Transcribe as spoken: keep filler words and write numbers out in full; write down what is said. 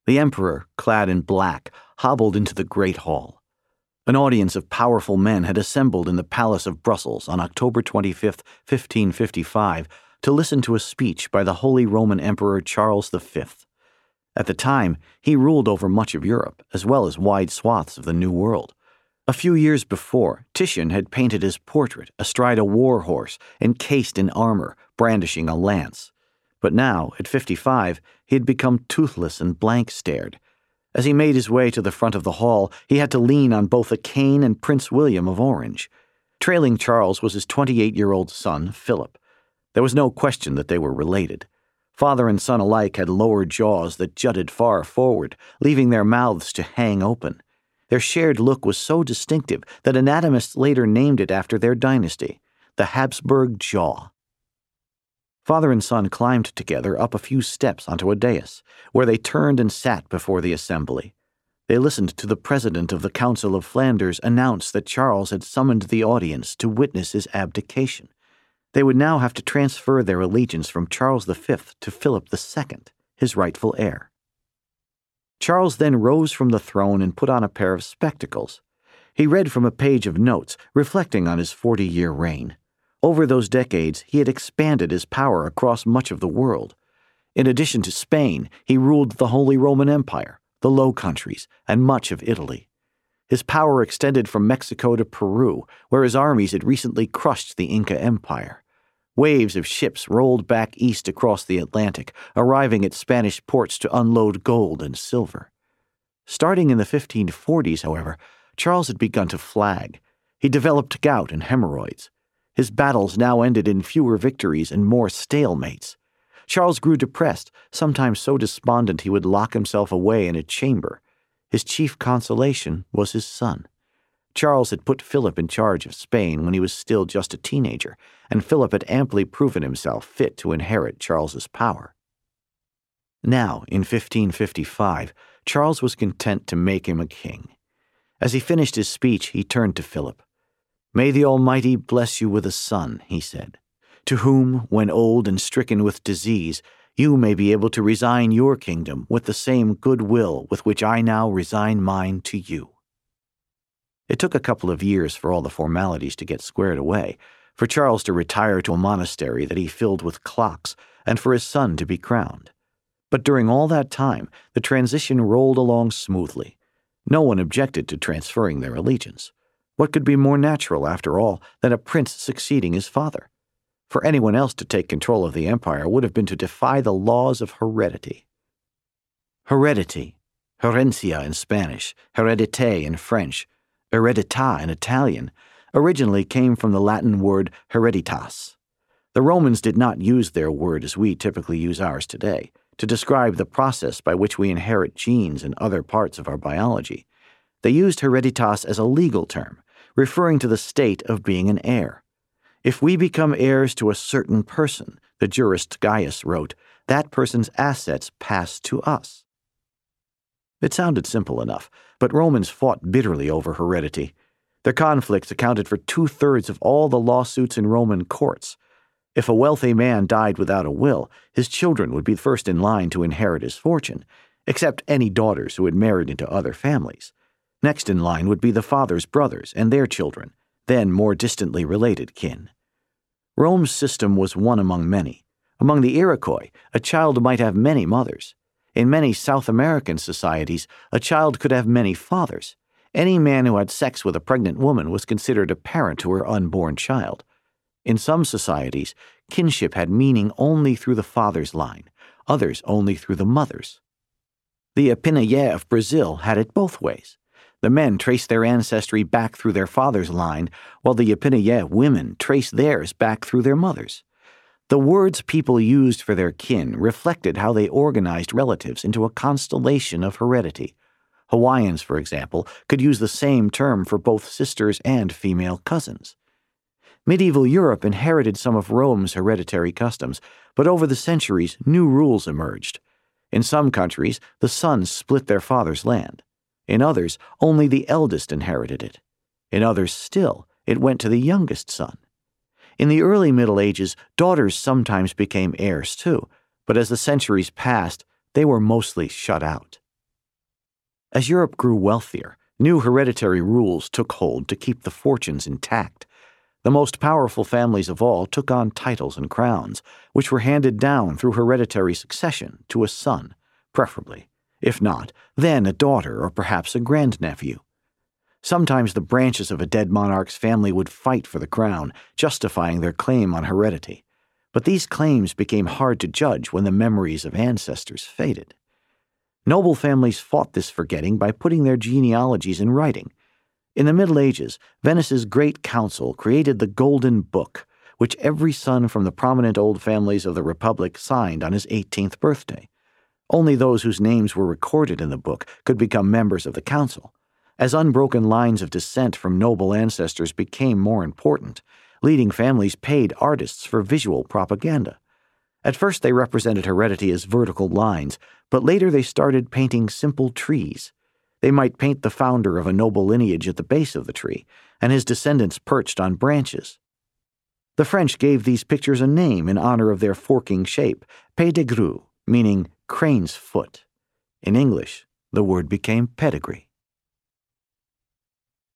The emperor, clad in black, hobbled into the great hall. An audience of powerful men had assembled in the Palace of Brussels on October twenty-fifth, fifteen fifty-five, to listen to a speech by the Holy Roman Emperor Charles the Fifth. At the time, he ruled over much of Europe, as well as wide swaths of the New World. A few years before, Titian had painted his portrait astride a war horse, encased in armor, brandishing a lance. But now, at fifty-five, he had become toothless and blank-stared. As he made his way to the front of the hall, he had to lean on both a cane and Prince William of Orange. Trailing Charles was his twenty-eight-year-old son, Philip. There was no question that they were related. Father and son alike had lower jaws that jutted far forward, leaving their mouths to hang open. Their shared look was so distinctive that anatomists later named it after their dynasty, the Habsburg jaw. Father and son climbed together up a few steps onto a dais, where they turned and sat before the assembly. They listened to the president of the Council of Flanders announce that Charles had summoned the audience to witness his abdication. They would now have to transfer their allegiance from Charles the Fifth to Philip the Second, his rightful heir. Charles then rose from the throne and put on a pair of spectacles. He read from a page of notes, reflecting on his forty-year reign. Over those decades, he had expanded his power across much of the world. In addition to Spain, he ruled the Holy Roman Empire, the Low Countries, and much of Italy. His power extended from Mexico to Peru, where his armies had recently crushed the Inca Empire. Waves of ships rolled back east across the Atlantic, arriving at Spanish ports to unload gold and silver. Starting in the fifteen forties, however, Charles had begun to flag. He developed gout and hemorrhoids. His battles now ended in fewer victories and more stalemates. Charles grew depressed, sometimes so despondent he would lock himself away in a chamber. His chief consolation was his son. Charles had put Philip in charge of Spain when he was still just a teenager, and Philip had amply proven himself fit to inherit Charles's power. Now, in fifteen fifty-five, Charles was content to make him a king. As he finished his speech, he turned to Philip. "May the Almighty bless you with a son," he said, "to whom, when old and stricken with disease, you may be able to resign your kingdom with the same good will with which I now resign mine to you." It took a couple of years for all the formalities to get squared away, for Charles to retire to a monastery that he filled with clocks, and for his son to be crowned. But during all that time, the transition rolled along smoothly. No one objected to transferring their allegiance. What could be more natural, after all, than a prince succeeding his father? For anyone else to take control of the empire would have been to defy the laws of heredity. Heredity, herencia in Spanish, heredité in French, heredità in Italian, originally came from the Latin word hereditas. The Romans did not use their word as we typically use ours today, to describe the process by which we inherit genes and other parts of our biology. They used hereditas as a legal term, referring to the state of being an heir. If we become heirs to a certain person, the jurist Gaius wrote, that person's assets pass to us. It sounded simple enough, but Romans fought bitterly over heredity. Their conflicts accounted for two-thirds of all the lawsuits in Roman courts. If a wealthy man died without a will, his children would be first in line to inherit his fortune, except any daughters who had married into other families. Next in line would be the father's brothers and their children, then more distantly related kin. Rome's system was one among many. Among the Iroquois, a child might have many mothers. In many South American societies, a child could have many fathers. Any man who had sex with a pregnant woman was considered a parent to her unborn child. In some societies, kinship had meaning only through the father's line, others only through the mother's. The Ipinayé of Brazil had it both ways. The men traced their ancestry back through their father's line, while the Ipinayé women traced theirs back through their mothers. The words people used for their kin reflected how they organized relatives into a constellation of heredity. Hawaiians, for example, could use the same term for both sisters and female cousins. Medieval Europe inherited some of Rome's hereditary customs, but over the centuries, new rules emerged. In some countries, the sons split their father's land. In others, only the eldest inherited it. In others still, it went to the youngest son. In the early Middle Ages, daughters sometimes became heirs too, but as the centuries passed, they were mostly shut out. As Europe grew wealthier, new hereditary rules took hold to keep the fortunes intact. The most powerful families of all took on titles and crowns, which were handed down through hereditary succession to a son, preferably. If not, then a daughter or perhaps a grandnephew. Sometimes the branches of a dead monarch's family would fight for the crown, justifying their claim on heredity. But these claims became hard to judge when the memories of ancestors faded. Noble families fought this forgetting by putting their genealogies in writing. In the Middle Ages, Venice's Great Council created the Golden Book, which every son from the prominent old families of the Republic signed on his eighteenth birthday. Only those whose names were recorded in the book could become members of the council. As unbroken lines of descent from noble ancestors became more important, leading families paid artists for visual propaganda. At first they represented heredity as vertical lines, but later they started painting simple trees. They might paint the founder of a noble lineage at the base of the tree, and his descendants perched on branches. The French gave these pictures a name in honor of their forking shape, pied de grue, meaning crane's foot. In English, the word became pedigree.